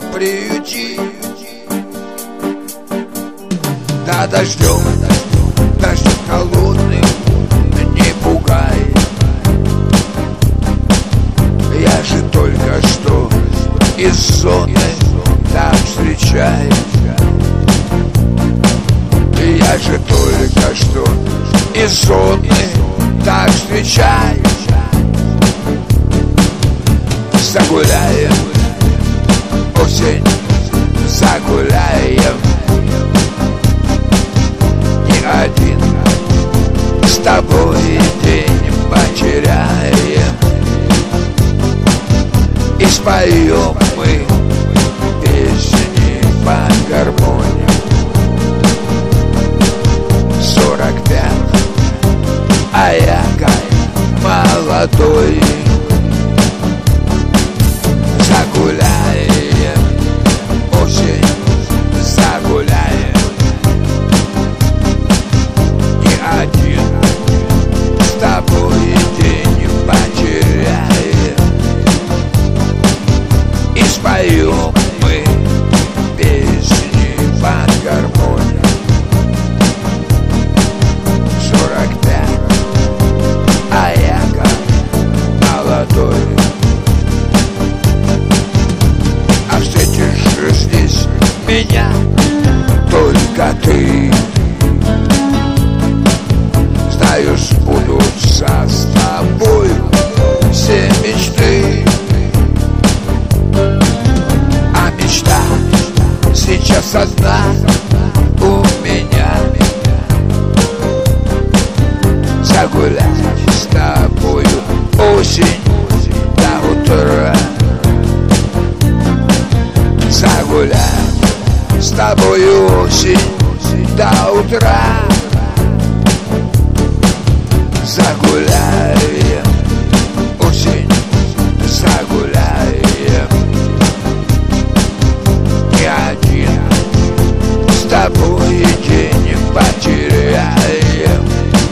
приюти. Да дождем холодным не пугай. Я же только что из зоны так встречаю. Я же только что из зоны так встречаю. Загуляем, осень, загуляем. Не один с тобой день потеряем. И споем мы песни по гармонии. 45, а я как молодой. Загуляем, осень, загуляем. Не один с тобой день потеряем. И споем мы песни под гармонию. 45, а я как молодой. А встретишь же здесь меня только ты. Знаю, сбудутся с тобой все мечты. А мечта сейчас одна у меня. Загулять с тобою осень до утра. Загулять с тобою осень до утра. Загуляем, осень, загуляем. Не один с тобой день потеряем.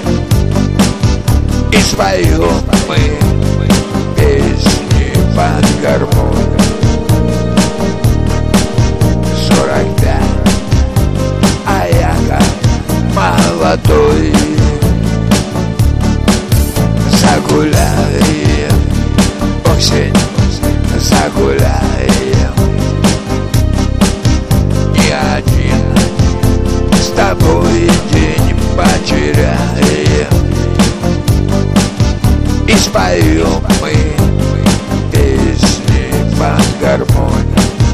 И споем мы песни под гармонию. 45, а я как молодой. Загуляем, осень, загуляем. Не один с тобой день потеряем. И споем мы песни под гармонию.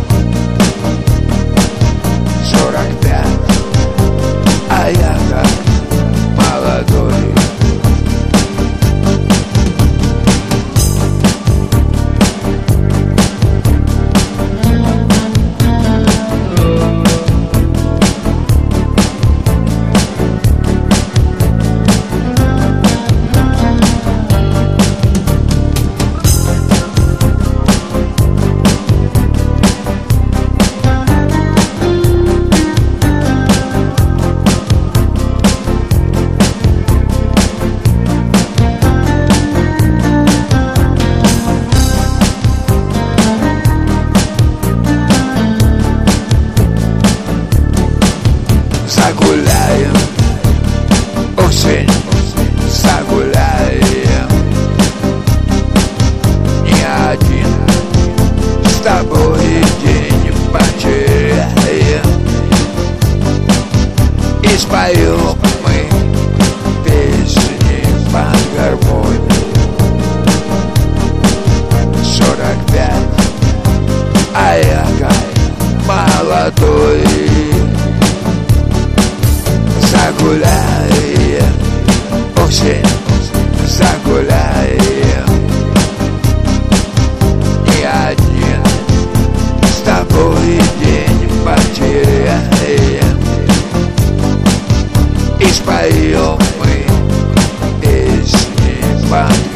45, а я как молодой. Загуляем, осень, загуляем. Не один с тобой день потеряем. И споем мы песни под гармонию. 45, а я как молодой. Загуляем, осень, загуляем. Не один с тобой день потеряем. И споем мы песни под